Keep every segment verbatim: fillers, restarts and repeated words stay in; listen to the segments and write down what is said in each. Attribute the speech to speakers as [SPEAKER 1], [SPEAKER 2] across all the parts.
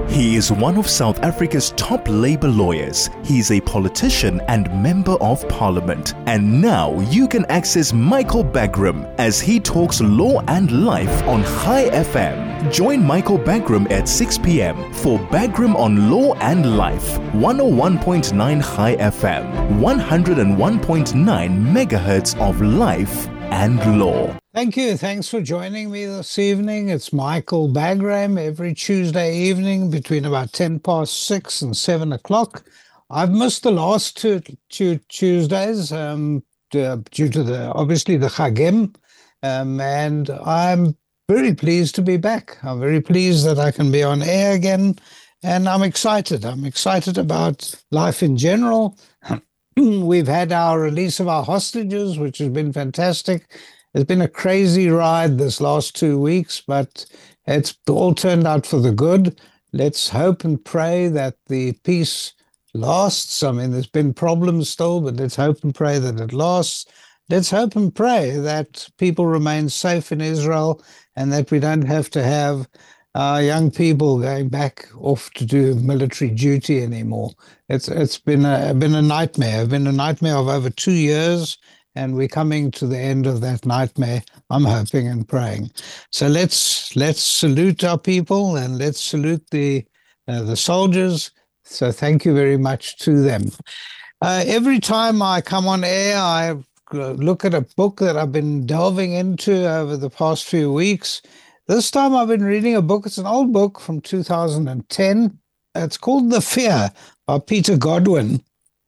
[SPEAKER 1] He is one of South Africa's top labour lawyers. He is a politician and member of parliament. And now you can access Michael Bagram as he talks law and life on High F M. Join Michael Bagram at six p.m. for Bagram on Law and Life. one oh one point nine High F M. one oh one point nine megahertz of life and law.
[SPEAKER 2] Thank you. Thanks for joining me this evening. It's Michael Bagram every Tuesday evening between about ten past six and seven o'clock. I've missed the last two, two Tuesdays um, due to the obviously the Chagim, um, and I'm very pleased to be back. I'm very pleased that I can be on air again, and I'm excited. I'm excited about life in general. We've had our release of our hostages, which has been fantastic. It's been a crazy ride this last two weeks, but it's all turned out for the good. Let's hope and pray that the peace lasts. I mean, there's been problems still, but let's hope and pray that it lasts. Let's hope and pray that people remain safe in Israel and that we don't have to have uh, young people going back off to do military duty anymore. It's it's been a been a nightmare. It's been a nightmare of over two years. And we're coming to the end of that nightmare, I'm hoping and praying. So let's let's salute our people and let's salute the uh, the soldiers. So thank you very much to them. Uh, every time I come on air, I look at a book that I've been delving into over the past few weeks. This time I've been reading a book. It's an old book from two thousand ten. It's called The Fear by Peter Godwin.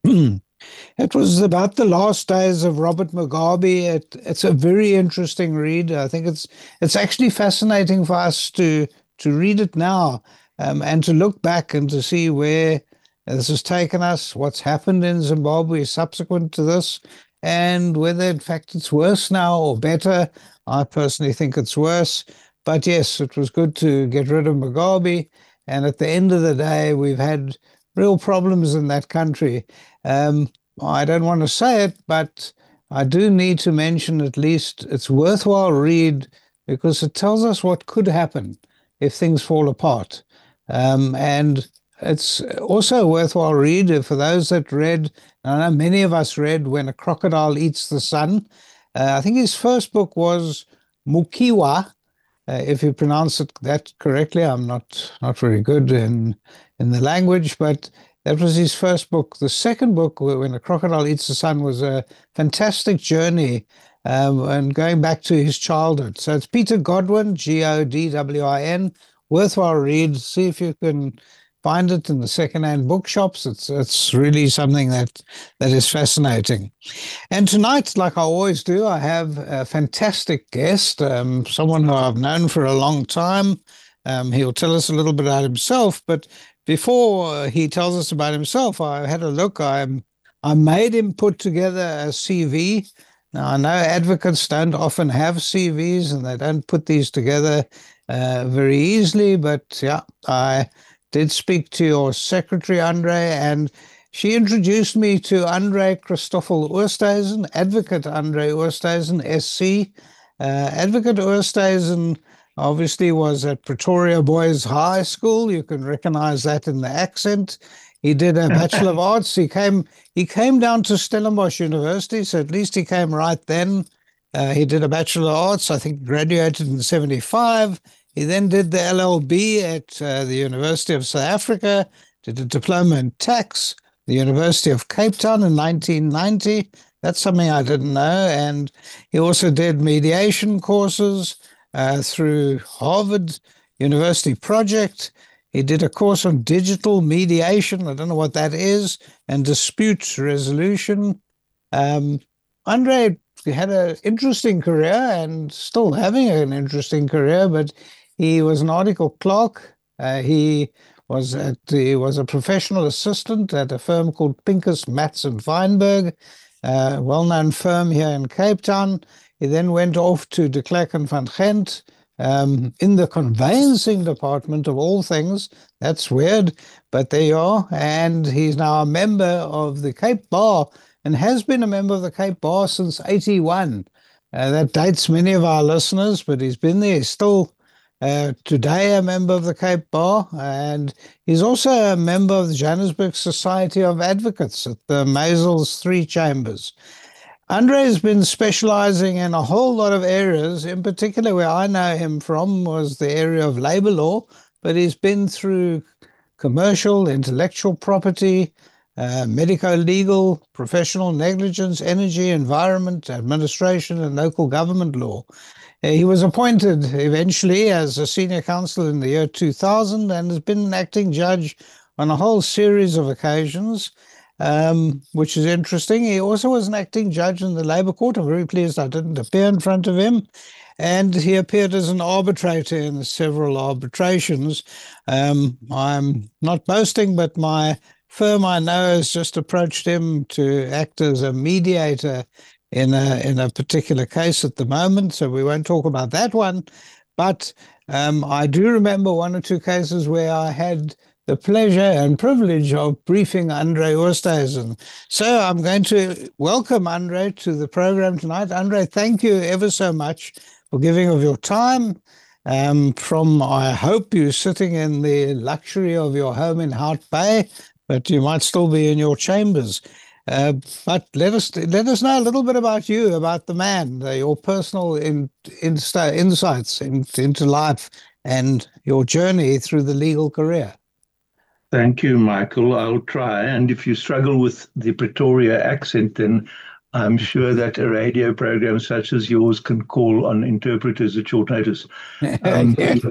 [SPEAKER 2] It was about the last days of Robert Mugabe. It, it's a very interesting read. I think it's it's actually fascinating for us to to read it now um, and to look back and to see where this has taken us, what's happened in Zimbabwe subsequent to this, and whether in fact it's worse now or better. I personally think it's worse. But yes, it was good to get rid of Mugabe. And at the end of the day, we've had real problems in that country. Um, I don't want to say it, but I do need to mention at least it's worthwhile read because it tells us what could happen if things fall apart. Um, and it's also a worthwhile read for those that read, I know many of us read When a Crocodile Eats the Sun. Uh, I think his first book was Mukiwa, uh, if you pronounce it that correctly. I'm not, not very good in, in the language, but that was his first book. The second book, When a Crocodile Eats the Sun, was a fantastic journey um, and going back to his childhood. So it's Peter Godwin, G O D W I N, worthwhile read. See if you can find it in the secondhand bookshops. It's it's really something that that is fascinating. And tonight, like I always do, I have a fantastic guest, um, someone who I've known for a long time. Um, he'll tell us a little bit about himself, but before he tells us about himself, I had a look. I I made him put together a C V. Now, I know advocates don't often have C Vs and they don't put these together uh, very easily, but yeah, I did speak to your secretary, Andre, and she introduced me to Andre Christoffel Oosthuizen, Advocate Andre Oosthuizen, S C. Uh, Advocate Oosthuizen obviously was at Pretoria Boys High School. You can recognize that in the accent. He did a Bachelor of Arts. He came he came down to Stellenbosch University, so at least he came right then. Uh, he did a Bachelor of Arts. I think graduated in seventy-five. He then did the L L B at uh, the University of South Africa, did a diploma in tax, the University of Cape Town in nineteen ninety. That's something I didn't know. And he also did mediation courses Uh, through Harvard University Project. He did a course on digital mediation. I don't know what that is, and dispute resolution. Um, Andre had an interesting career and still having an interesting career, but he was an article clerk. Uh, he was at he was a professional assistant at a firm called Pincus Matz and Feinberg, a well-known firm here in Cape Town. He then went off to de Klerk and van Gent um, in the conveyancing department of all things. That's weird, but there you are. And he's now a member of the Cape Bar and has been a member of the Cape Bar since eighty-one. Uh, that dates many of our listeners, but he's been there. He's still uh, today a member of the Cape Bar, and he's also a member of the Johannesburg Society of Advocates at the Mazel's Three Chambers. Andre has been specializing in a whole lot of areas. In particular, where I know him from was the area of labor law, but he's been through commercial, intellectual property, uh, medico-legal, professional negligence, energy, environment, administration, and local government law. Uh, he was appointed eventually as a senior counsel in the year two thousand and has been an acting judge on a whole series of occasions, um, which is interesting. He also was an acting judge in the Labour Court. I'm very pleased I didn't appear in front of him. And he appeared as an arbitrator in several arbitrations. Um, I'm not boasting, but my firm I know has just approached him to act as a mediator in a in a particular case at the moment, so we won't talk about that one. But um, I do remember one or two cases where I had the pleasure and privilege of briefing Andre Oosthuizen. So I'm going to welcome Andre to the program tonight. Andre, thank you ever so much for giving of your time. Um, from, I hope, you sitting in the luxury of your home in Hout Bay, but you might still be in your chambers. Uh, but let us let us know a little bit about you, about the man, uh, your personal in, insta, insights in, into life and your journey through the legal career.
[SPEAKER 3] Thank you, Michael. I'll try. And if you struggle with the Pretoria accent, then I'm sure that a radio program such as yours can call on interpreters at short notice. Um,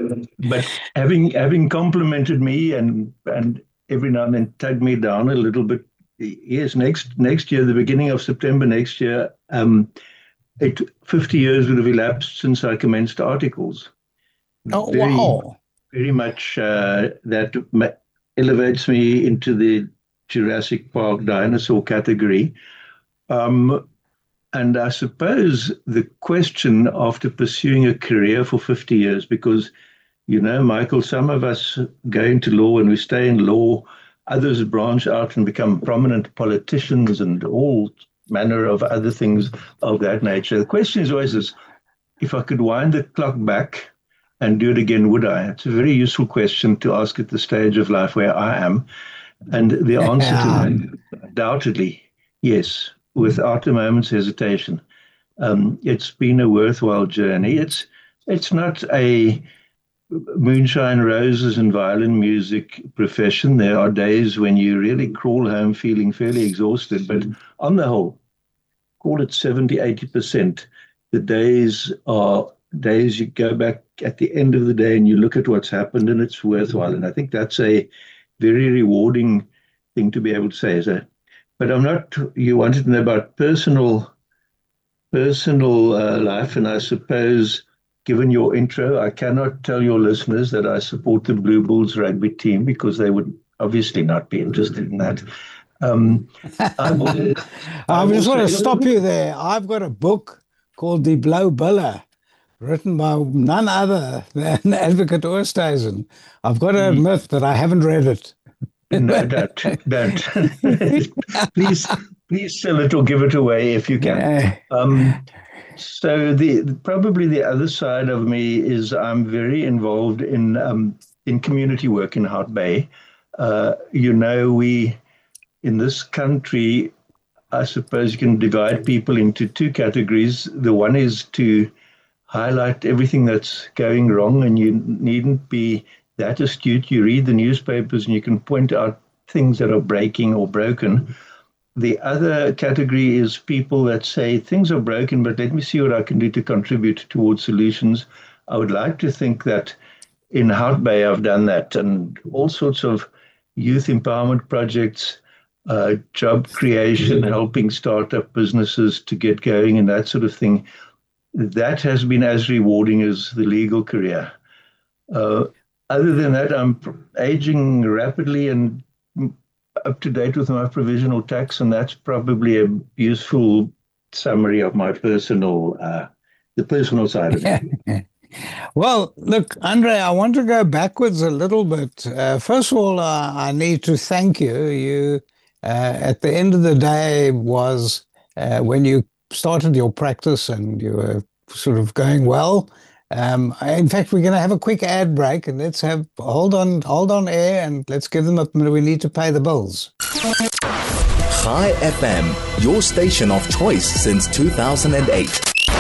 [SPEAKER 3] but having having complimented me and and every now and then tugged me down a little bit. Yes, next next year, the beginning of September next year, um, it, fifty years would have elapsed since I commenced articles.
[SPEAKER 2] Oh,
[SPEAKER 3] very,
[SPEAKER 2] wow.
[SPEAKER 3] Very much uh, that elevates me into the Jurassic Park dinosaur category. Um, and I suppose the question after pursuing a career for fifty years, because, you know, Michael, some of us go into law and we stay in law. Others branch out and become prominent politicians and all manner of other things of that nature. The question is always this, if I could wind the clock back and do it again, would I? It's a very useful question to ask at the stage of life where I am. And the answer yeah. to that, undoubtedly, yes, without a moment's hesitation. Um, it's been a worthwhile journey. It's, it's not a moonshine, roses and violin music profession. There are days when you really crawl home feeling fairly exhausted, but on the whole, call it seventy, eighty percent. The days are days you go back at the end of the day and you look at what's happened and it's worthwhile. And I think that's a very rewarding thing to be able to say. So, but I'm not, you wanted to know about personal, personal uh, life, and I suppose given your intro, I cannot tell your listeners that I support the Blue Bulls rugby team because they would obviously not be interested in that. Um,
[SPEAKER 2] I, I just want to stop you there. I've got a book called The Blue Buller, written by none other than Advocate Oosthuizen. I've got to admit that I haven't read it.
[SPEAKER 3] No, don't, don't. please, please sell it or give it away if you can. Um, So the probably the other side of me is I'm very involved in um, in community work in Hout Bay. Uh, you know, we in this country, I suppose you can divide people into two categories. The one is to highlight everything that's going wrong, and you needn't be that astute. You read the newspapers and you can point out things that are breaking or broken. The other category is people that say things are broken, but let me see what I can do to contribute towards solutions. I would like to think that in Hout Bay I've done that, and all sorts of youth empowerment projects, uh, job creation, helping startup businesses to get going and that sort of thing. That has been as rewarding as the legal career. Uh, other than that, I'm aging rapidly and up to date with my provisional tax, and that's probably a useful summary of my personal, uh, the personal side of it.
[SPEAKER 2] Well, look, Andre, I want to go backwards a little bit. Uh, first of all, uh, I need to thank you. You, uh, at the end of the day, was uh, when you started your practice and you were sort of going well, Um, in fact, we're going to have a quick ad break, and let's have hold on, hold on air, and let's give them up. We need to pay the bills.
[SPEAKER 1] Chai F M, your station of choice since two thousand eight.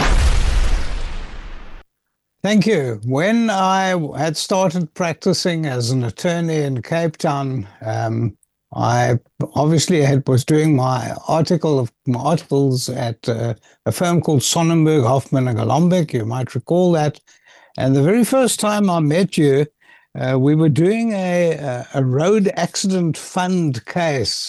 [SPEAKER 2] Thank you. When I had started practicing as an attorney in Cape Town, um, I obviously had, was doing my article of my articles at uh, a firm called Sonnenberg, Hoffman and Golombek. You might recall that. And the very first time I met you, uh, we were doing a, a road accident fund case.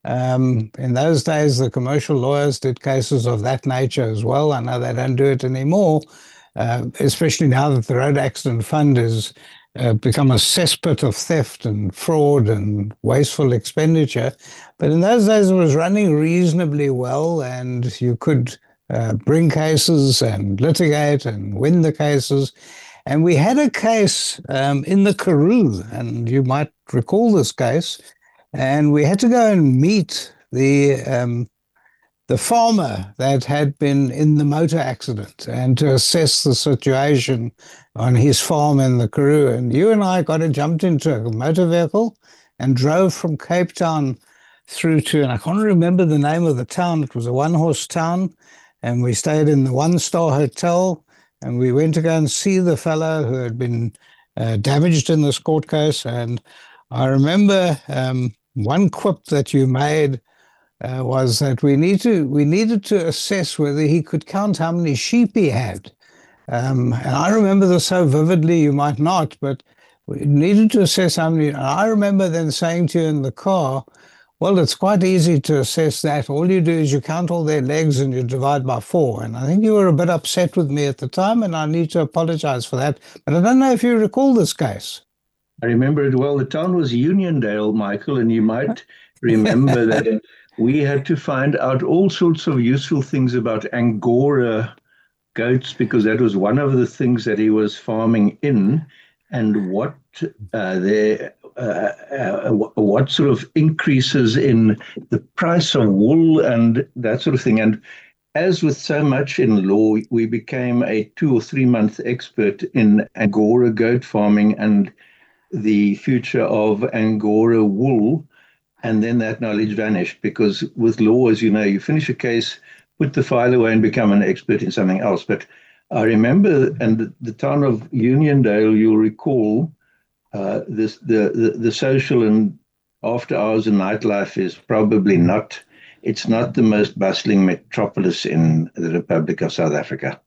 [SPEAKER 2] Um, in those days, the commercial lawyers did cases of that nature as well. I know they don't do it anymore. Uh, especially now that the Road Accident Fund has uh, become a cesspit of theft and fraud and wasteful expenditure. But in those days, it was running reasonably well, and you could uh, bring cases and litigate and win the cases. And we had a case um, in the Karoo, and you might recall this case, and we had to go and meet the um, the farmer that had been in the motor accident and to assess the situation on his farm in the Karoo. And you and I got jumped into a motor vehicle and drove from Cape Town through to, and I can't remember the name of the town. It was a one-horse town, and we stayed in the one-star hotel, and we went to go and see the fellow who had been uh, damaged in this court case. And I remember um, one quip that you made Uh, was that we need to we needed to assess whether he could count how many sheep he had. Um, and I remember this so vividly, you might not, but we needed to assess how many. And I remember then saying to you in the car, well, it's quite easy to assess that. All you do is you count all their legs and you divide by four. And I think you were a bit upset with me at the time, and I need to apologize for that. But I don't know if you recall this case.
[SPEAKER 3] I remember it well. The town was Uniondale, Michael, and you might remember that we had to find out all sorts of useful things about Angora goats, because that was one of the things that he was farming in, and what uh, their uh, uh, what sort of increases in the price of wool and that sort of thing. And as with so much in law, we became a two or three month expert in Angora goat farming and the future of Angora wool. And then that knowledge vanished, because with law, as you know, you finish a case, put the file away and become an expert in something else. But I remember, and the, the town of Uniondale, you'll recall, uh, this the, the, the social and after hours and nightlife is probably not, it's not the most bustling metropolis in the Republic of South Africa.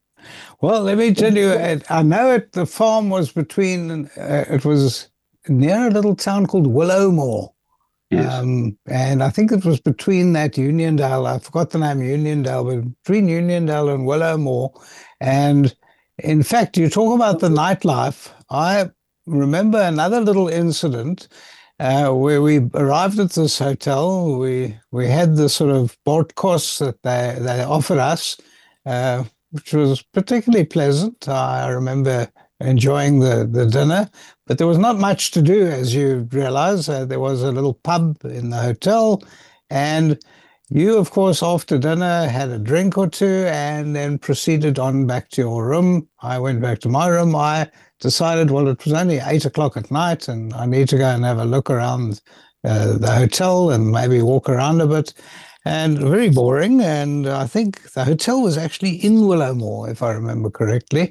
[SPEAKER 2] Well, let me tell you, I know it, the farm was between, uh, it was near a little town called Willowmore.
[SPEAKER 3] Yes.
[SPEAKER 2] Um, and I think it was between that Uniondale, I forgot the name Uniondale, but between Uniondale and Willowmore. And in fact, you talk about the nightlife. I remember another little incident uh, where we arrived at this hotel. We we had the sort of broadcast that they, they offered us, uh, which was particularly pleasant. I remember enjoying the, the dinner, but there was not much to do, as you realize. Uh, there was a little pub in the hotel, and you, of course, after dinner had a drink or two and then proceeded on back to your room. I went back to my room. I decided, well, it was only eight o'clock at night and I need to go and have a look around uh, the hotel and maybe walk around a bit. And very boring. And I think the hotel was actually in Willowmore, if I remember correctly.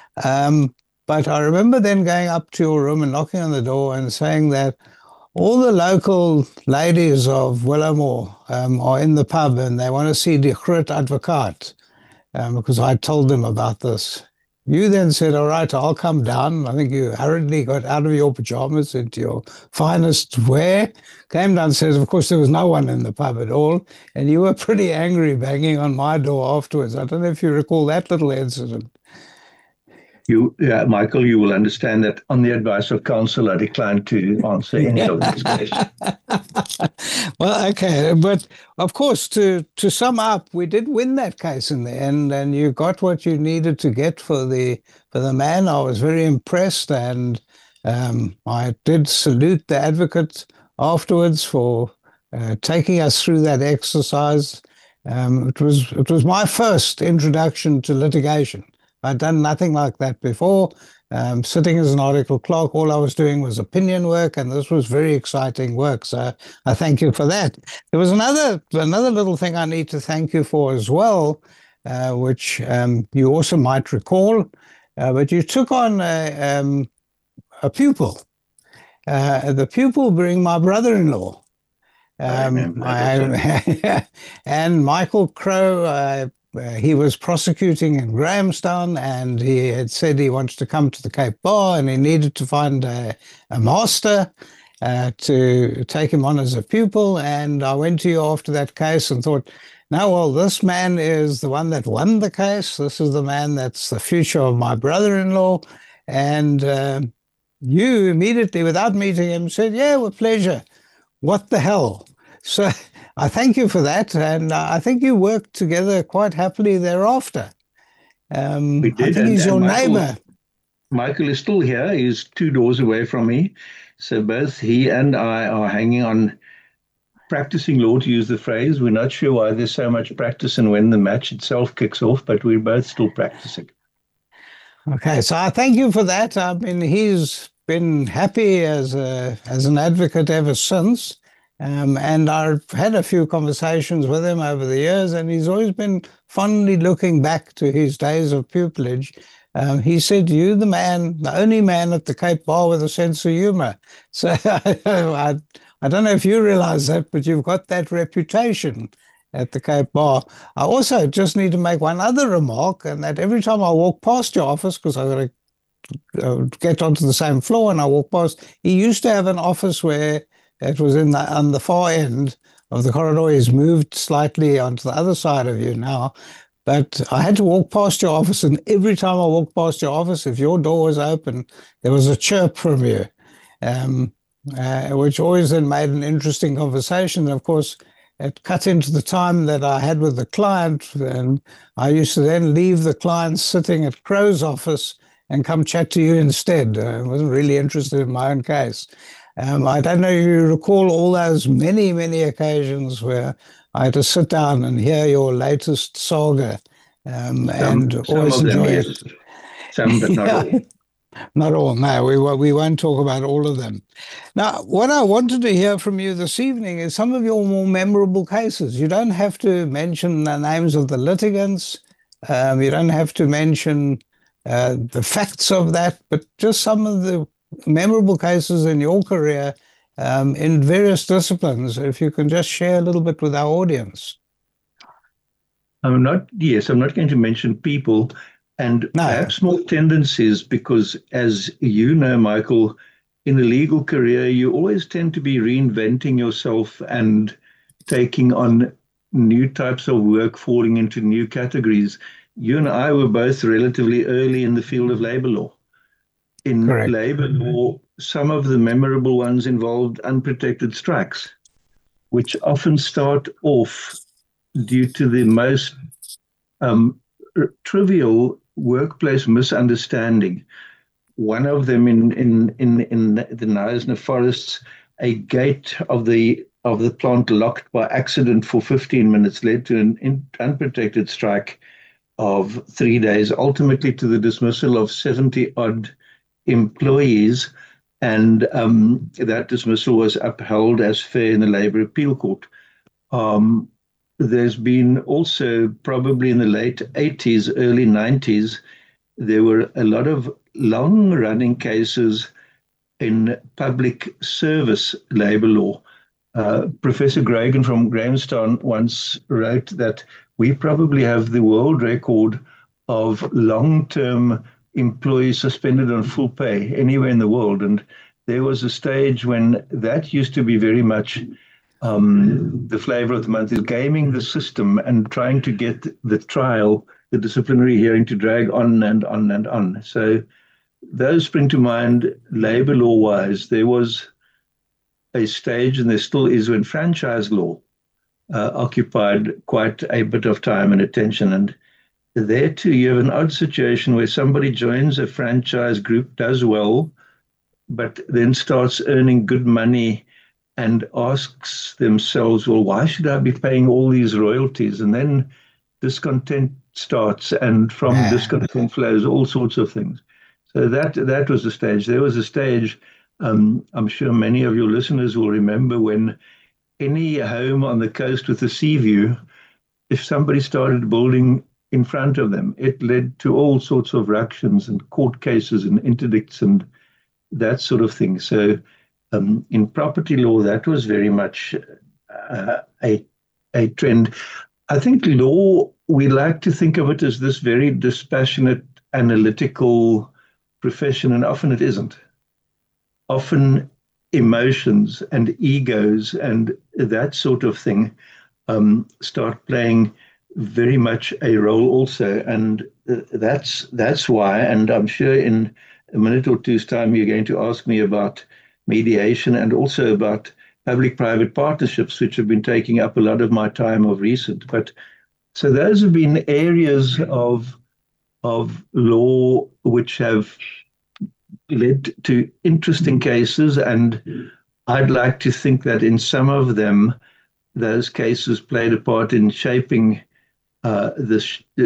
[SPEAKER 2] Um, But I remember then going up to your room and knocking on the door and saying that all the local ladies of Willowmore um, are in the pub and they want to see Die Groot Advocaat, um, because I told them about this. You then said, all right, I'll come down. I think you hurriedly got out of your pajamas into your finest wear, came downstairs. Of course, there was no one in the pub at all. And you were pretty angry banging on my door afterwards. I don't know if you recall that little incident.
[SPEAKER 3] You, yeah, Michael, you will understand that on the advice of counsel, I declined to answer any of these questions.
[SPEAKER 2] Well, okay. But of course, to, to sum up, we did win that case in the end, and you got what you needed to get for the for the man. I was very impressed, and um, I did salute the advocate afterwards for uh, taking us through that exercise. Um, it was it was my first introduction to litigation. I'd done nothing like that before. Um, sitting as an article clerk, all I was doing was opinion work, and this was very exciting work. So I thank you for that. There was another another little thing I need to thank you for as well, uh, which um, you also might recall, uh, but you took on a, um, a pupil. Uh, the pupil being my brother-in-law. Um, I, and Michael Crow, uh, uh, he was prosecuting in Grahamstown, and he had said he wants to come to the Cape Bar, and he needed to find a, a master uh, to take him on as a pupil. And I went to you after that case and thought, now, well, this man is the one that won the case. This is the man that's the future of my brother-in-law. And uh, you immediately, without meeting him, said, yeah, with pleasure. What the hell? So I thank you for that. And I think you worked together quite happily thereafter. Um,
[SPEAKER 3] we did.
[SPEAKER 2] I think
[SPEAKER 3] and,
[SPEAKER 2] he's your
[SPEAKER 3] Michael,
[SPEAKER 2] neighbor.
[SPEAKER 3] Michael is still here. He's two doors away from me. So both he and I are hanging on practicing law, to use the phrase. We're not sure why there's so much practice and when the match itself kicks off, but we're both still practicing.
[SPEAKER 2] Okay, so I thank you for that. I mean, he's been happy as a as an advocate ever since, um, and I've had a few conversations with him over the years, and he's always been fondly looking back to his days of pupillage. Um, he said, "You, the man, the only man at the Cape Bar with a sense of humour." So I, I don't know if you realise that, but you've got that reputation at the Cape Bar. I also just need to make one other remark, and that every time I walk past your office, because I've got to Uh, get onto the same floor and I walk past. He used to have an office where it was in the, on the far end of the corridor. He's moved slightly onto the other side of you now. But I had to walk past your office, and every time I walked past your office, if your door was open, there was a chirp from you, um, uh, which always then made an interesting conversation. And of course, it cut into the time that I had with the client, and I used to then leave the client sitting at Crow's office and come chat to you instead. I wasn't really interested in my own case. Um, I don't know if you recall all those many, many occasions where I had to sit down and hear your latest saga, um,
[SPEAKER 3] some,
[SPEAKER 2] and
[SPEAKER 3] some
[SPEAKER 2] always
[SPEAKER 3] of them,
[SPEAKER 2] enjoy
[SPEAKER 3] yes.
[SPEAKER 2] it.
[SPEAKER 3] Some, but not all.
[SPEAKER 2] Not all, no. We, we won't talk about all of them. Now, what I wanted to hear from you this evening is some of your more memorable cases. You don't have to mention the names of the litigants. Um, you don't have to mention Uh, the facts of that, but just some of the memorable cases in your career um, in various disciplines, if you can just share a little bit with our audience.
[SPEAKER 3] I'm not, yes, I'm not going to mention people, and
[SPEAKER 2] no.
[SPEAKER 3] perhaps more tendencies, because as you know, Michael, in a legal career, you always tend to be reinventing yourself and taking on new types of work, falling into new categories. You and I were both relatively early in the field of labor law. In
[SPEAKER 2] Correct.
[SPEAKER 3] labor law, some of the memorable ones involved unprotected strikes, which often start off due to the most um, trivial workplace misunderstanding. One of them in in in, in the Knysna forests, a gate of the of the plant locked by accident for fifteen minutes led to an in, unprotected strike of three days, ultimately to the dismissal of seventy odd employees. And um, that dismissal was upheld as fair in the Labour Appeal Court. Um, there's been also, probably in the late eighties, early nineties, there were a lot of long-running cases in public service labour law. Uh, Professor Gregan from Grahamstown once wrote that we probably have the world record of long-term employees suspended on full pay anywhere in the world. And there was a stage when that used to be very much um, the flavor of the month, is gaming the system and trying to get the trial, the disciplinary hearing, to drag on and on and on. So those spring to mind labor law-wise. There was a stage, and there still is, when franchise law uh, occupied quite a bit of time and attention. And there too, you have an odd situation where somebody joins a franchise group, does well, but then starts earning good money and asks themselves, well, why should I be paying all these royalties? And then discontent starts, and from
[SPEAKER 2] Yeah.
[SPEAKER 3] discontent flows all sorts of things. So that that was the stage. There was a stage. Um, I'm sure many of your listeners will remember when any home on the coast with a sea view, if somebody started building in front of them, it led to all sorts of ructions and court cases and interdicts and that sort of thing. So um, in property law, that was very much uh, a a trend. I think law, we like to think of it as this very dispassionate, analytical profession, and often it isn't. Often emotions and egos and that sort of thing um, start playing very much a role also, and uh, that's that's why. And I'm sure in a minute or two's time you're going to ask me about mediation and also about public-private partnerships, which have been taking up a lot of my time of recent. But so those have been areas of of law which have led to interesting cases, and I'd like to think that in some of them, those cases played a part in shaping uh, the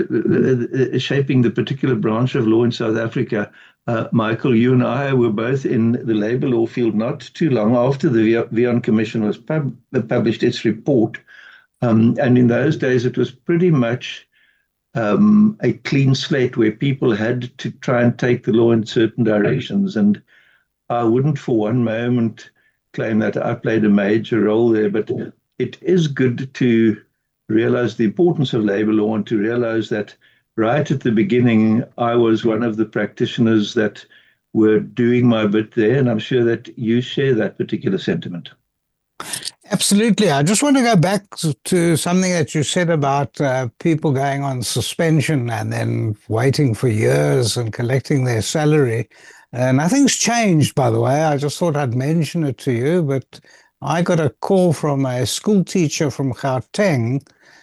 [SPEAKER 3] uh, shaping the particular branch of law in South Africa. Uh, Michael, you and I were both in the labour law field not too long after the Wian Commission was pub- published its report, um, and in those days it was pretty much Um, a clean slate where people had to try and take the law in certain directions. And I wouldn't for one moment claim that I played a major role there, but it is good to realize the importance of labor law and to realize that right at the beginning, I was one of the practitioners that were doing my bit there. And I'm sure that you share that particular sentiment.
[SPEAKER 2] Absolutely. I just want to go back to something that you said about uh, people going on suspension and then waiting for years and collecting their salary. Uh, nothing's changed, by the way. I just thought I'd mention it to you, but I got a call from a school teacher from Gauteng,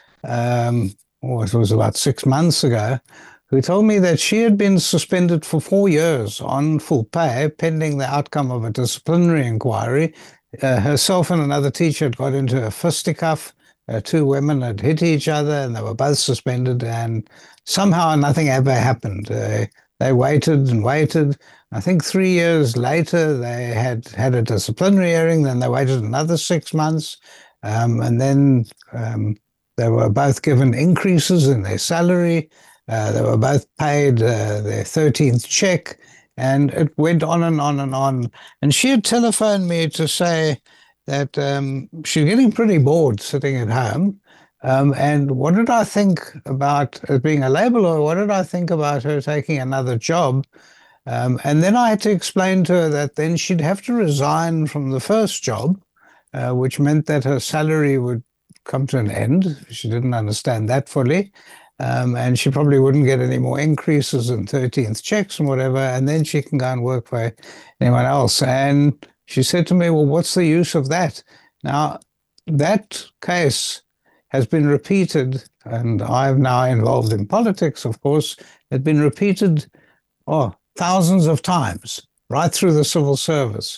[SPEAKER 2] um, or it was about six months ago, who told me that she had been suspended for four years on full pay, pending the outcome of a disciplinary inquiry. Uh, herself and another teacher had got into a fisticuff. Uh, two women had hit each other and they were both suspended, and somehow nothing ever happened. Uh, they waited and waited. I think three years later, they had had a disciplinary hearing. Then they waited another six months. Um, and then um, they were both given increases in their salary. Uh, they were both paid uh, their thirteenth check. And it went on and on and on. And she had telephoned me to say that um, she's getting pretty bored sitting at home. Um, and what did I think about it being a labor lawyer? What did I think about her taking another job? Um, and then I had to explain to her that then she'd have to resign from the first job, uh, which meant that her salary would come to an end. She didn't understand that fully. Um, and she probably wouldn't get any more increases in thirteenth checks and whatever, and then she can go and work for anyone else. And she said to me, well, what's the use of that? Now, that case has been repeated, and I'm now involved in politics, of course, it's been repeated oh, thousands of times, right through the civil service.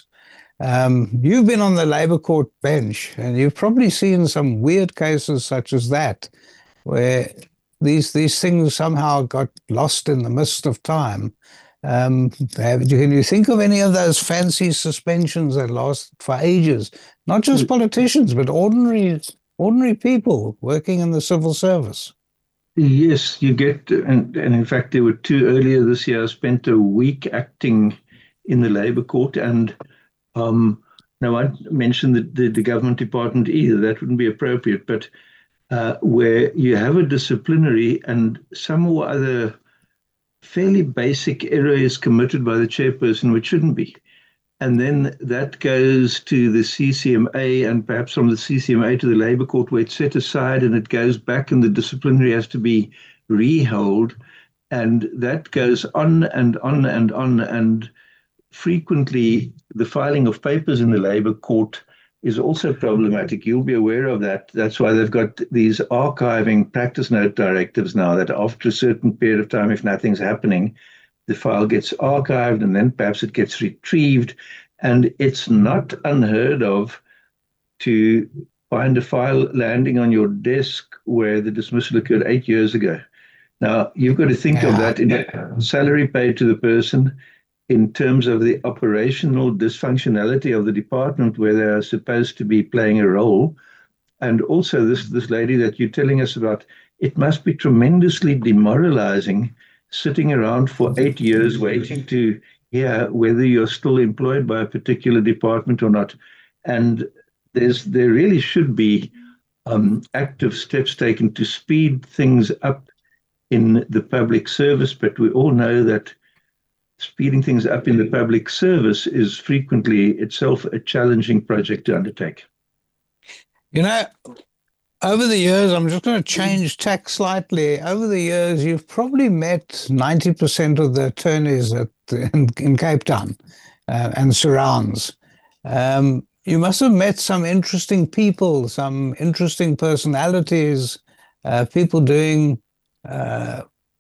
[SPEAKER 2] Um, you've been on the Labour Court bench, and you've probably seen some weird cases such as that, where These these things somehow got lost in the mist of time. Um, have, can you think of any of those fancy suspensions that last for ages? Not just politicians, but ordinary ordinary people working in the civil service.
[SPEAKER 3] Yes, you get, and, and in fact, there were two earlier this year. I spent a week acting in the Labour Court, and um, now I mentioned the, the, the government department either. That wouldn't be appropriate, but Uh, where you have a disciplinary and some or other fairly basic error is committed by the chairperson, which shouldn't be. And then that goes to the C C M A, and perhaps from the C C M A to the Labour Court, where it's set aside and it goes back and the disciplinary has to be reheld. And that goes on and on and on. And frequently the filing of papers in the Labour Court is also problematic. You'll be aware of that. That's why they've got these archiving practice note directives now, that after a certain period of time, if nothing's happening, the file gets archived and then perhaps it gets retrieved. And it's not unheard of to find a file landing on your desk where the dismissal occurred eight years ago. Now, you've got to think of
[SPEAKER 2] Yeah.
[SPEAKER 3] that in a salary paid to the person in terms of the operational dysfunctionality of the department where they are supposed to be playing a role. And also, this, this lady that you're telling us about, it must be tremendously demoralizing sitting around for eight years waiting to hear whether you're still employed by a particular department or not. And there's there really should be um, active steps taken to speed things up in the public service, but we all know that speeding things up in the public service is frequently itself a challenging project to undertake.
[SPEAKER 2] You know, over the years, I'm just going to change tack slightly. Over the years, you've probably met ninety percent of the attorneys at, in, in Cape Town uh, and surrounds. Um, you must have met some interesting people, some interesting personalities, uh, people doing uh,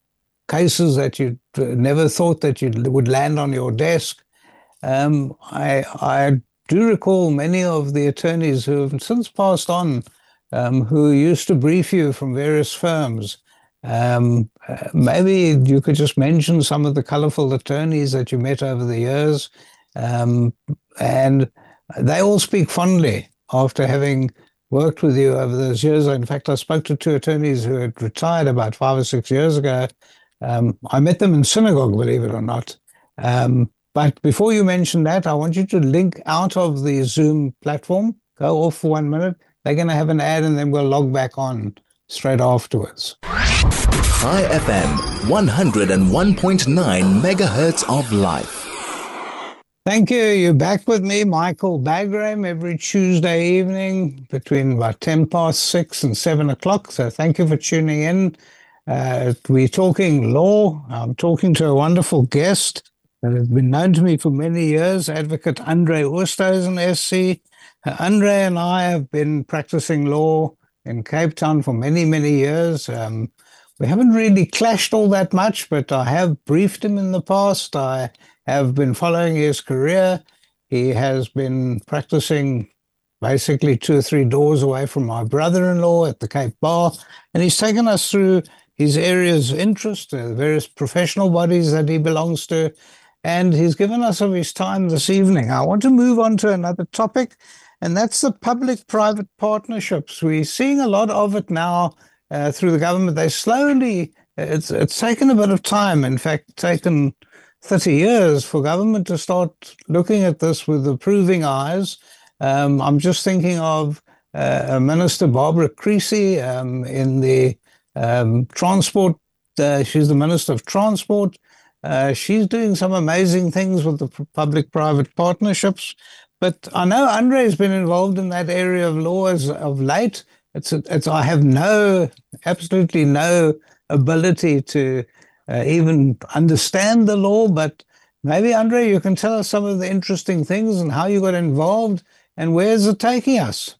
[SPEAKER 2] cases that you never thought that you would land on your desk. Um, I, I do recall many of the attorneys who have since passed on, um, who used to brief you from various firms. Um, uh, maybe you could just mention some of the colorful attorneys that you met over the years. Um, and they all speak fondly after having worked with you over those years. In fact, I spoke to two attorneys who had retired about five or six years ago. Um, I met them in synagogue, believe it or not. Um, but before you mention that, I want you to link out of the Zoom platform, go off for one minute. They're going to have an ad and then we'll log back on straight afterwards.
[SPEAKER 1] High F M, one oh one point nine megahertz of life.
[SPEAKER 2] Thank you. You're back with me, Michael Bagram, every Tuesday evening between about ten past six and seven o'clock. So thank you for tuning in. Uh, we're talking law. I'm talking to a wonderful guest that has been known to me for many years, Advocate Andre Oosthuizen, S C. Uh, Andre and I have been practicing law in Cape Town for many, many years. Um, we haven't really clashed all that much, but I have briefed him in the past. I have been following his career. He has been practicing basically two or three doors away from my brother-in-law at the Cape Bar, and he's taken us through his areas of interest, the various professional bodies that he belongs to, and he's given us of his time this evening. I want to move on to another topic, and that's the public-private partnerships. We're seeing a lot of it now uh, through the government. They slowly, it's, it's taken a bit of time, in fact, taken thirty years for government to start looking at this with approving eyes. Um, I'm just thinking of uh, Minister Barbara Creecy um, in the um, transport. Uh, she's the Minister of Transport. Uh, she's doing some amazing things with the public-private partnerships. But I know Andre has been involved in that area of law as of late. It's, it's I have no, absolutely no ability to uh, even understand the law, but maybe, Andre, you can tell us some of the interesting things and how you got involved and where's it taking us?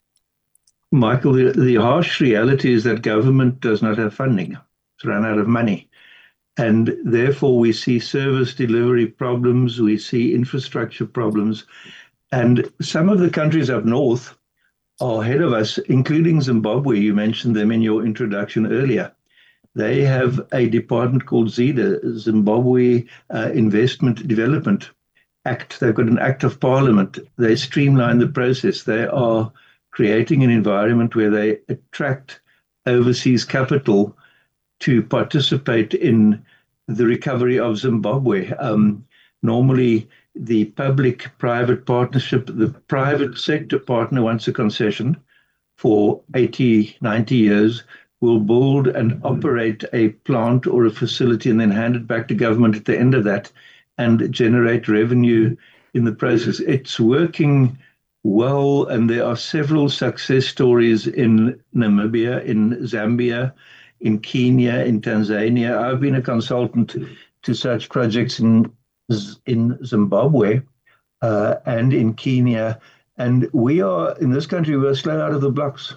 [SPEAKER 3] Michael, the, the harsh reality is that government does not have funding. It's run out of money. And therefore, we see service delivery problems, we see infrastructure problems. And some of the countries up north are ahead of us, including Zimbabwe. You mentioned them in your introduction earlier. They have a department called ZIDA, Zimbabwe uh, Investment Development Act. They've got an act of parliament. They streamline the process. They are creating an environment where they attract overseas capital to participate in the recovery of Zimbabwe. Um, normally, the public-private partnership, the private sector partner wants a concession for eighty, ninety years, will build and operate a plant or a facility and then hand it back to government at the end of that and generate revenue in the process. It's working well, and there are several success stories in Namibia, in Zambia, in Kenya, in Tanzania. I've been a consultant to such projects in, in Zimbabwe uh, and in Kenya, and we are, in this country, we're slow out of the blocks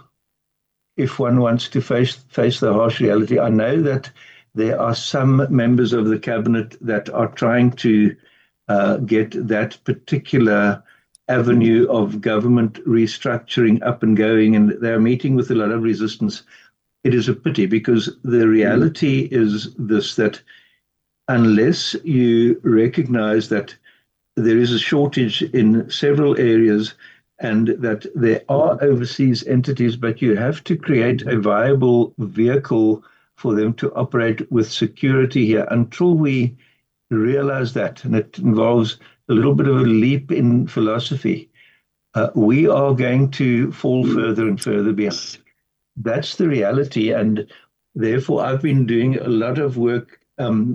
[SPEAKER 3] if one wants to face face the harsh reality. I know that there are some members of the cabinet that are trying to uh, get that particular avenue of government restructuring up and going, and they're meeting with a lot of resistance. it is a pity, because the reality is this, that unless you recognize that there is a shortage in several areas and that there are overseas entities, but you have to create a viable vehicle for them to operate with security here. Until we realize that, and it involves a little bit of a leap in philosophy, uh, we are going to fall further and further behind. That's the reality, and therefore I've been doing a lot of work um,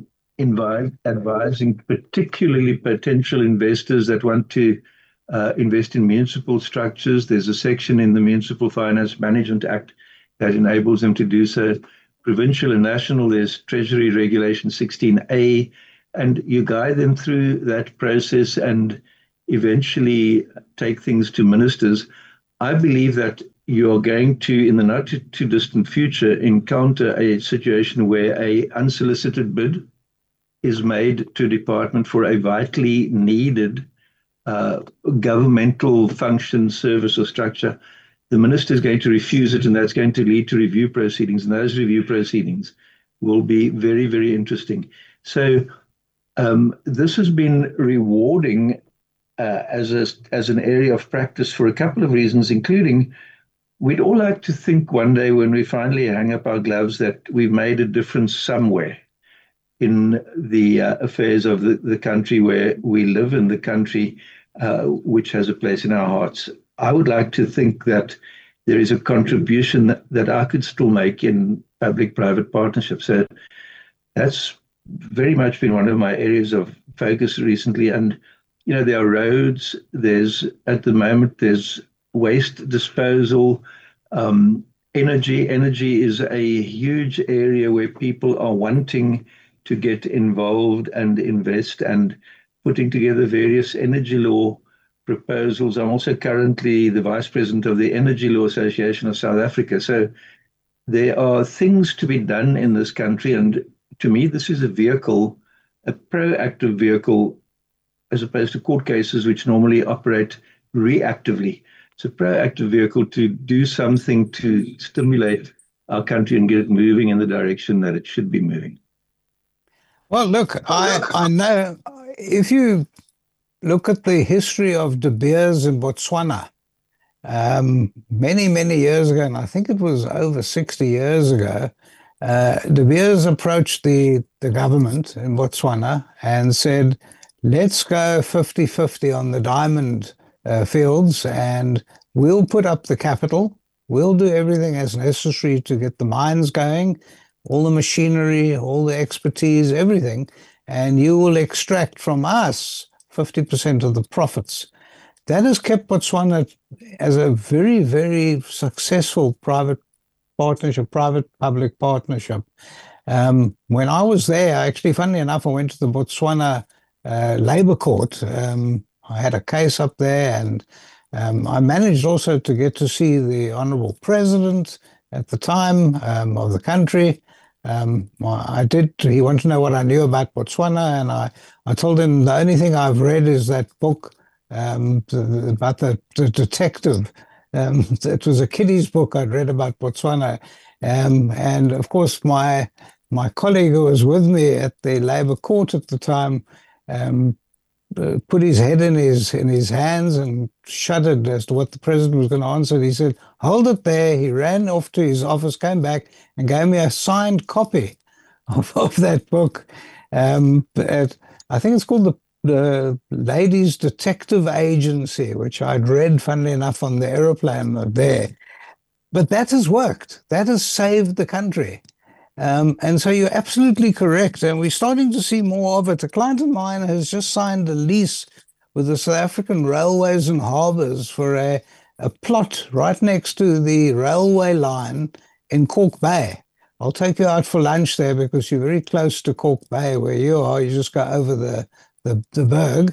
[SPEAKER 3] advising particularly potential investors that want to uh, invest in municipal structures. There's a section in the Municipal Finance Management Act that enables them to do so. Provincial and national, there's Treasury Regulation sixteen A, and you guide them through that process and eventually take things to ministers. I believe that you're going to, in the not too, too distant future, encounter a situation where a unsolicited bid is made to a department for a vitally needed uh, governmental function, service, or structure. The minister is going to refuse it, and that's going to lead to review proceedings, and those review proceedings will be very, very interesting. So um, this has been rewarding uh, as a, as an area of practice for a couple of reasons, including we'd all like to think one day when we finally hang up our gloves that we've made a difference somewhere in the uh, affairs of the, the country where we live, in the country uh, which has a place in our hearts. I would like to think that there is a contribution that, that I could still make in public-private partnerships. So that's very much been one of my areas of focus recently. And, you know, there are roads, there's, at the moment, there's waste disposal, um, energy. Energy is a huge area where people are wanting to get involved and invest, and putting together various energy law proposals. I'm also currently the vice president of the Energy Law Association of South Africa. So there are things to be done in this country. And to me, this is a vehicle, a proactive vehicle, as opposed to court cases, which normally operate reactively. It's a proactive vehicle to do something to stimulate our country and get it moving in the direction that it should be moving.
[SPEAKER 2] Well, look, I, I know if you look at the history of De Beers in Botswana, um, many, many years ago, and I think it was over sixty years ago, uh, De Beers approached the, the government in Botswana and said, let's go fifty-fifty on the diamond uh, fields, and we'll put up the capital. We'll do everything as necessary to get the mines going, all the machinery, all the expertise, everything, and you will extract from us fifty percent of the profits. That has kept Botswana as a very, very successful private partnership, private-public partnership. Um, when I was there, actually, funnily enough, I went to the Botswana uh, Labour Court. Um, I had a case up there, and um, I managed also to get to see the Honourable President at the time um, of the country. Um, I did, he wanted to know what I knew about Botswana, and I, I told him the only thing I've read is that book um, about the, the detective. Um, it was a kiddies book I'd read about Botswana. Um, and of course, my my colleague who was with me at the Labour Court at the time um, uh, put his head in his in his hands and shuddered as to what the president was going to answer. He said, hold it there. He ran off to his office, came back, and gave me a signed copy of, of that book. Um, but I think it's called the, the Ladies Detective Agency, which I'd read, funnily enough, on the aeroplane there. But that has worked. That has saved the country. Um, and so you're absolutely correct. And we're starting to see more of it. A client of mine has just signed a lease with the South African Railways and Harbours for a, a plot right next to the railway line in Kalk Bay. I'll take you out for lunch there because you're very close to Kalk Bay where you are. You just go over the, the, the Berg.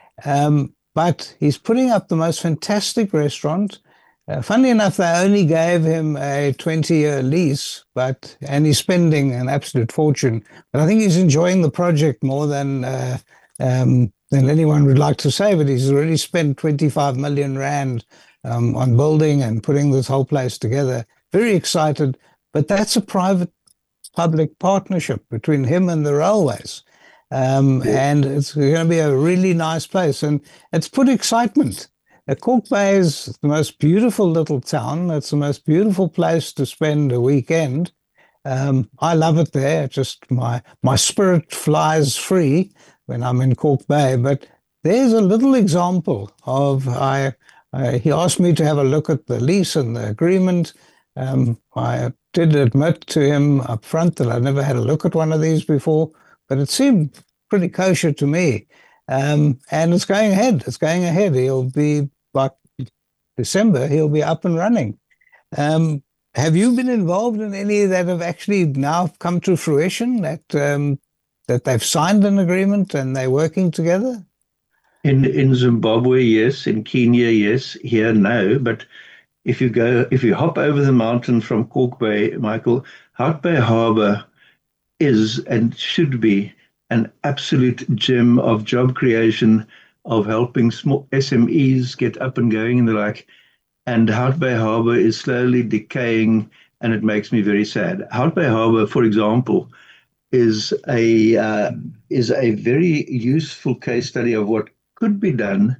[SPEAKER 2] Um, but he's putting up the most fantastic restaurant. Uh, funnily enough, they only gave him a twenty-year lease, but and he's spending an absolute fortune. But I think he's enjoying the project more than uh, um, than anyone would like to say. But he's already spent twenty-five million rand um, on building and putting this whole place together. Very excited. but that's a private-public partnership between him and the railways. Um, yeah. And it's going to be a really nice place. And it's put excitement. Uh, Kalk Bay is the most beautiful little town. It's the most beautiful place to spend a weekend. Um, I love it there. Just my my spirit flies free when I'm in Kalk Bay. But there's a little example of I. I he asked me to have a look at the lease and the agreement. Um, I did admit to him up front that I'd never had a look at one of these before, but it seemed pretty kosher to me. Um, and it's going ahead. It's going ahead. He'll be by December. He'll be up and running. Um, Have you been involved in any that have actually now come to fruition, that um, that they've signed an agreement and they're working together?
[SPEAKER 3] In in Zimbabwe, yes. In Kenya, yes. Here, no. But if you go, if you hop over the mountain from Kalk Bay, Michael, Hout Bay Harbour is and should be an absolute gem of job creation, of helping small S M Es get up and going and the like. And Hout Bay Harbour is slowly decaying, and it makes me very sad. Hout Bay Harbour, for example, is a uh, is a very useful case study of what could be done.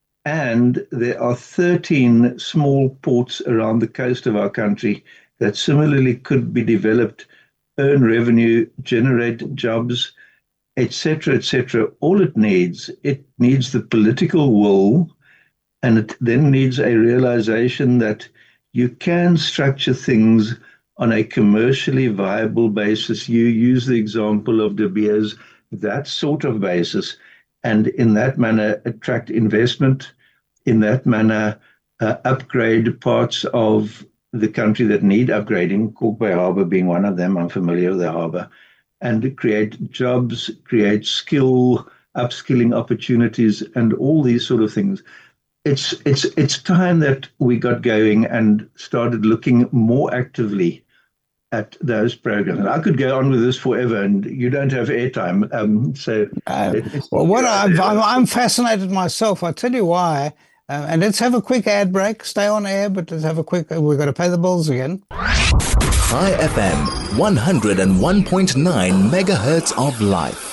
[SPEAKER 3] And there are thirteen small ports around the coast of our country that similarly could be developed, earn revenue, generate jobs, et cetera, et cetera. All it needs, it needs the political will. And it then needs a realization that you can structure things on a commercially viable basis. You use the example of De Beers, that sort of basis, and in that manner attract investment, in that manner uh, upgrade parts of the country that need upgrading, Kalk Bay Harbour being one of them. I'm familiar with the harbour, and create jobs, create skill, upskilling opportunities, and all these sort of things. It's it's it's time that we got going and started looking more actively at those programs. And I could go on with this forever, and you don't have airtime. Um, so,
[SPEAKER 2] uh, it, well, what I'm, I'm I'm fascinated myself. I'll tell you why. Uh, and let's have a quick ad break. Stay on air, but let's have a quick. We've got to pay the bills again.
[SPEAKER 1] High F M, one oh one point nine megahertz of life.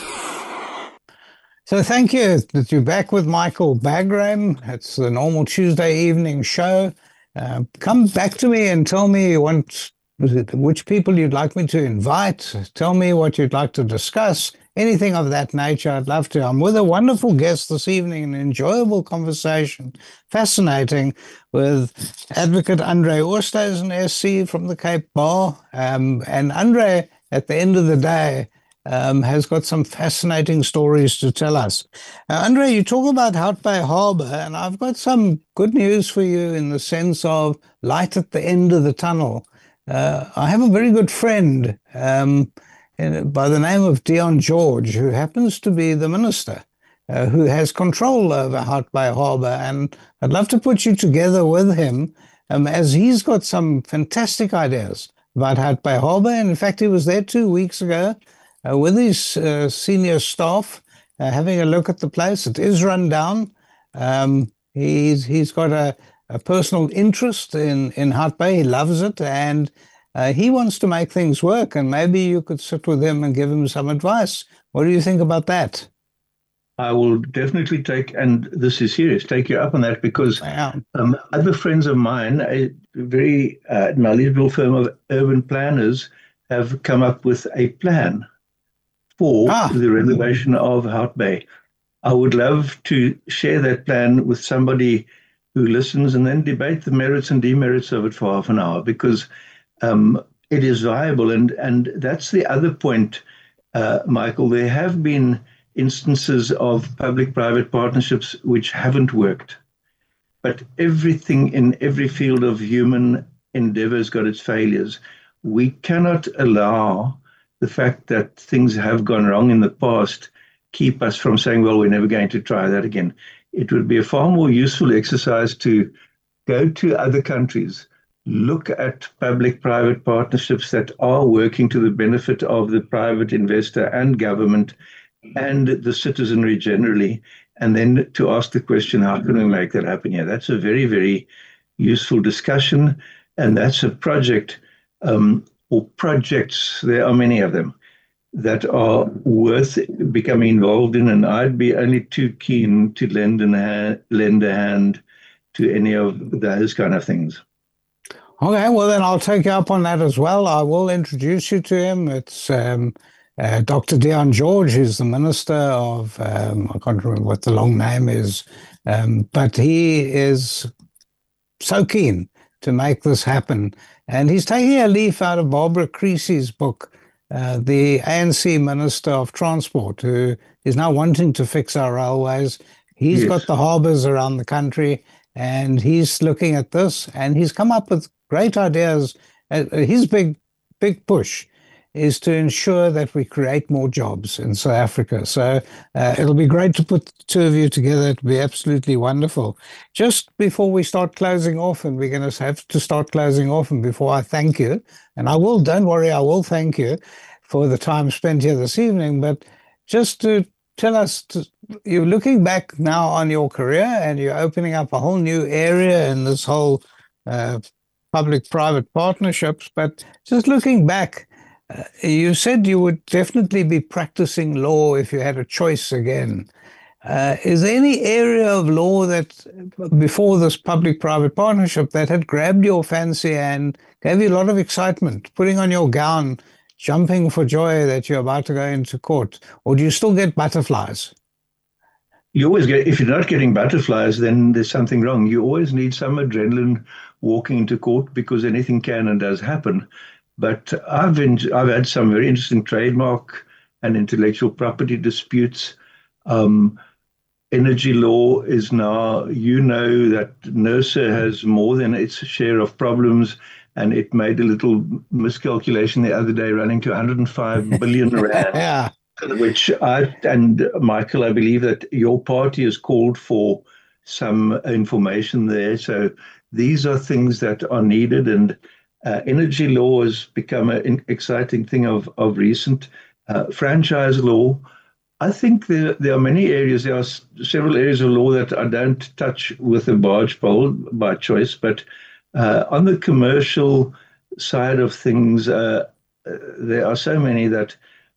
[SPEAKER 2] So thank you that you're back with Michael Bagram. It's the normal Tuesday evening show. Uh, come back to me and tell me you want, which people you'd like me to invite. Tell me what you'd like to discuss. Anything of that nature, I'd love to. I'm with a wonderful guest this evening, an enjoyable conversation, fascinating, with Advocate Andre Oosthuizen, S C from the Cape Bar. Um, and Andre, at the end of the day, Um, has got some fascinating stories to tell us. Uh, Andre, you talk about Hout Bay Harbour, and I've got some good news for you in the sense of light at the end of the tunnel. Uh, I have a very good friend um, in, by the name of Dion George, who happens to be the minister, uh, who has control over Hout Bay Harbour, and I'd love to put you together with him, um, as he's got some fantastic ideas about Hout Bay Harbour. And in fact, he was there two weeks ago, Uh, with his uh, senior staff, uh, having a look at the place. It is run down. Um, he's he's got a, a personal interest in, in Hout Bay. He loves it, and uh, he wants to make things work. And maybe you could sit with him and give him some advice. What do you think about that?
[SPEAKER 3] I will definitely take, and this is serious, take you up on that, because
[SPEAKER 2] yeah.
[SPEAKER 3] um, other friends of mine, a very uh, knowledgeable firm of urban planners, have come up with a plan for ah. the renovation of Hout Bay. I would love to share that plan with somebody who listens, and then debate the merits and demerits of it for half an hour, because um, it is viable. And, and that's the other point, uh, Michael. There have been instances of public-private partnerships which haven't worked. But everything in every field of human endeavor has got its failures. We cannot allow the fact that things have gone wrong in the past keep us from saying, well, we're never going to try that again. It would be a far more useful exercise to go to other countries, look at public-private partnerships that are working to the benefit of the private investor and government and the citizenry generally, and then to ask the question, how can we make that happen here? That's a very, very useful discussion, and that's a project um, or projects, there are many of them, that are worth becoming involved in, and I'd be only too keen to lend, an hand, lend a hand to any of those kind of things.
[SPEAKER 2] Okay, well then I'll take you up on that as well. I will introduce you to him. It's um, uh, Doctor Deon George, who's the Minister of, um, I can't remember what the long name is, um, but he is so keen to make this happen. And he's taking a leaf out of Barbara Creesy's book, uh, the A N C Minister of Transport, who is now wanting to fix our railways. He's yes. got the harbours around the country, and he's looking at this, and he's come up with great ideas. Uh, his big, big push is to ensure that we create more jobs in South Africa. So uh, it'll be great to put the two of you together. It'll be absolutely wonderful. Just before we start closing off, and we're going to have to start closing off, and before I thank you, and I will, don't worry, I will thank you for the time spent here this evening, but just to tell us, to, you're looking back now on your career, and you're opening up a whole new area in this whole uh, public-private partnerships, but just looking back, uh, you said you would definitely be practicing law if you had a choice again. Uh, is there any area of law that, before this public-private partnership, that had grabbed your fancy and gave you a lot of excitement, putting on your gown, jumping for joy that you're about to go into court? Or do you still get butterflies?
[SPEAKER 3] You always get, if you're not getting butterflies, then there's something wrong. You always need some adrenaline walking into court, because anything can and does happen. But I've been, I've had some very interesting trademark and intellectual property disputes. Um, energy law is now, you know, that NERSA has more than its share of problems, and it made a little miscalculation the other day, running to one hundred five billion rand.
[SPEAKER 2] Yeah.
[SPEAKER 3] Which I, and Michael, I believe that your party has called for some information there. So these are things that are needed, and uh, energy law has become an exciting thing of, of recent. Uh, franchise law, I think there, there are many areas, there are several areas of law that I don't touch with a barge pole by choice, but uh, on the commercial side of things, uh, uh, there are so many that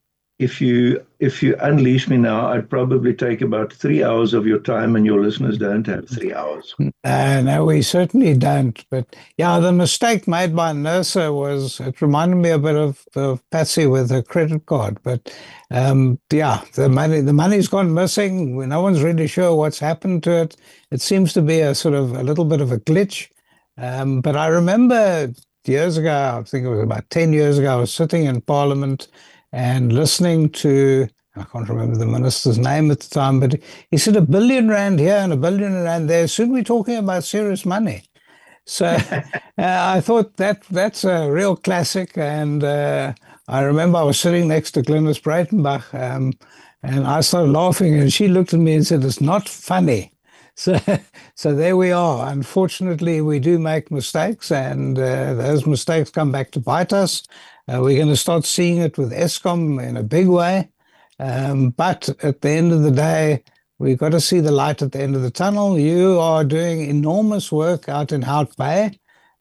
[SPEAKER 3] If you if you unleash me now, I'd probably take about three hours of your time, and your listeners don't have three hours.
[SPEAKER 2] Uh, no, we certainly don't. But yeah, the mistake made by NERSA was, it reminded me a bit of, of Patsy with her credit card. But um, yeah, the money the money's gone missing. No one's really sure what's happened to it. It seems to be a sort of a little bit of a glitch. Um, but I remember years ago, I think it was about ten years ago, I was sitting in Parliament and listening to, I can't remember the minister's name at the time, but he said a billion rand here and a billion rand there. Soon we're talking about serious money. So uh, I thought that that's a real classic. And uh, I remember I was sitting next to Glynis Breitenbach, um, and I started laughing, and she looked at me and said, "It's not funny." So, so there we are. Unfortunately, we do make mistakes, and uh, those mistakes come back to bite us. Uh, we're going to start seeing it with Eskom in a big way. Um, but at the end of the day, we've got to see the light at the end of the tunnel. You are doing enormous work out in Hout Bay.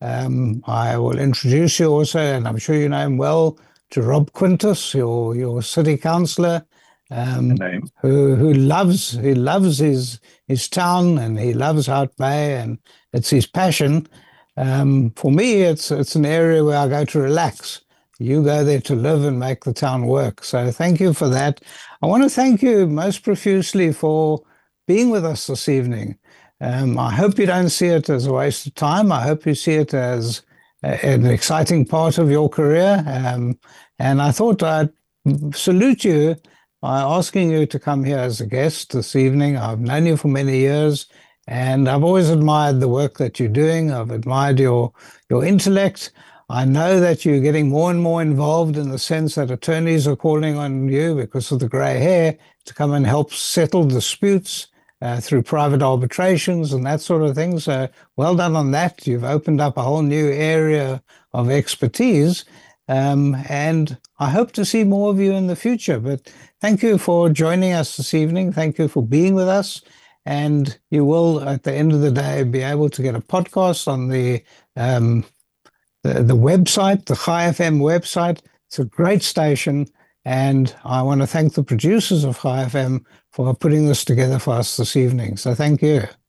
[SPEAKER 2] Um, I will introduce you also, and I'm sure you know him well, to Rob Quintus, your your city councillor, um, who who loves he loves his his town, and he loves Hout Bay, and it's his passion. Um, for me, it's it's an area where I go to relax. You go there to live and make the town work. So thank you for that. I want to thank you most profusely for being with us this evening. Um, I hope you don't see it as a waste of time. I hope you see it as a, an exciting part of your career. Um, and I thought I'd salute you by asking you to come here as a guest this evening. I've known you for many years, and I've always admired the work that you're doing. I've admired your, your intellect. I know that you're getting more and more involved in the sense that attorneys are calling on you because of the grey hair to come and help settle disputes uh, through private arbitrations and that sort of thing. So well done on that. You've opened up a whole new area of expertise, um, and I hope to see more of you in the future. But thank you for joining us this evening. Thank you for being with us. And you will, at the end of the day, be able to get a podcast on the um, the, the website, the Chai F M website. It's a great station, and I want to thank the producers of Chai F M for putting this together for us this evening. So thank you.